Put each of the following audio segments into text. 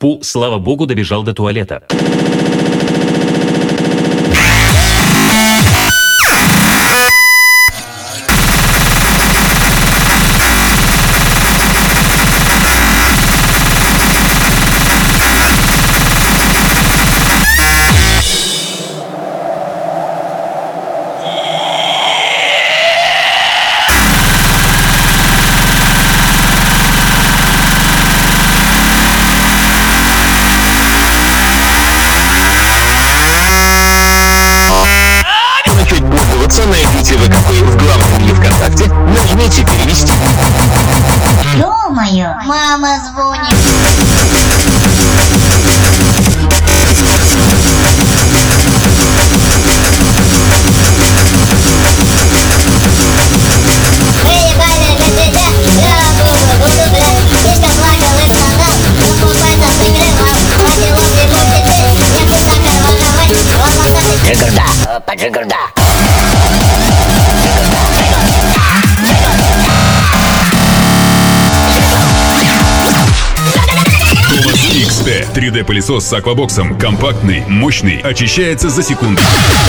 Фу, слава богу, добежал до туалета. Найдите ВКонтакте в главном меню ВКонтакте, нажмите «Перевести». Ё-моё, мама звонит. Джигурда, поджигурда. Томас XT 3D-пылесос с аквабоксом. Компактный, мощный, очищается за секунду.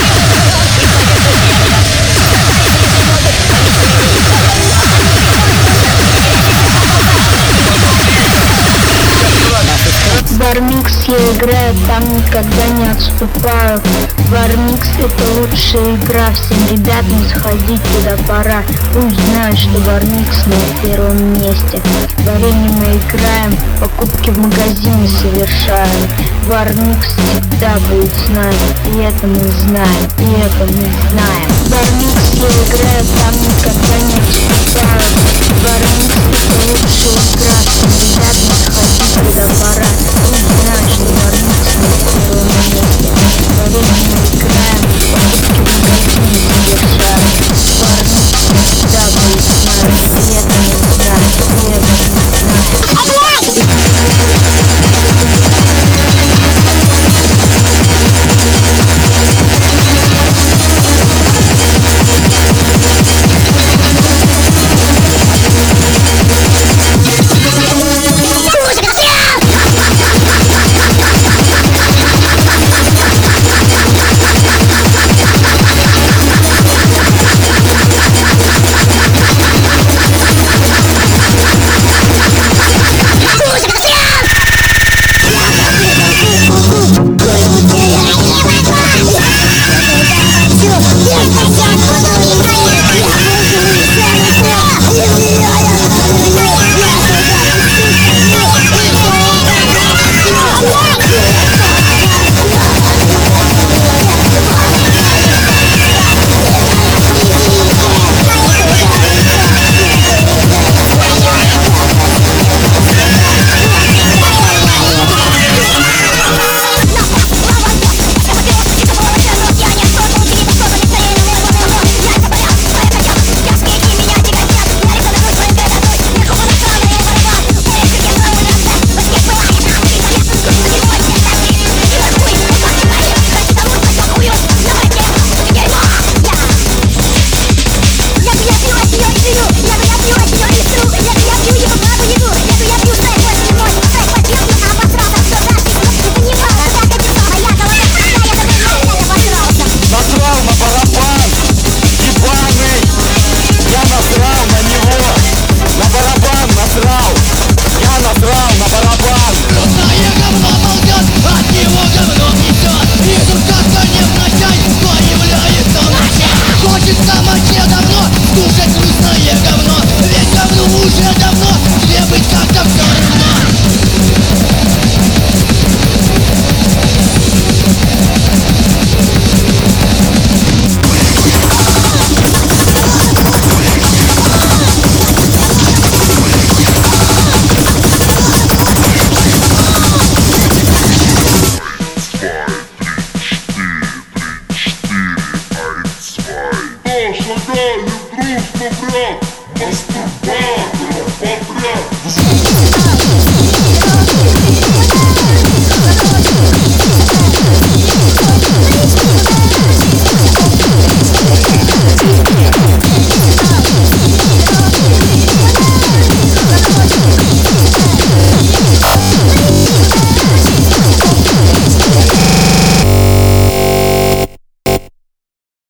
Вармикс я играю, там никогда не отступаю. Вармикс это лучшая игра, всем ребятам сходить туда пора. Пусть знают, что Вармикс на первом месте. Во время мы играем, покупки в магазине совершаем. Вармикс всегда будет с нами, и это мы знаем, и это мы знаем. Вармикс я играю, там никогда не отступаю. Вармикс это лучшая игра, всем ребятам сходить туда пора.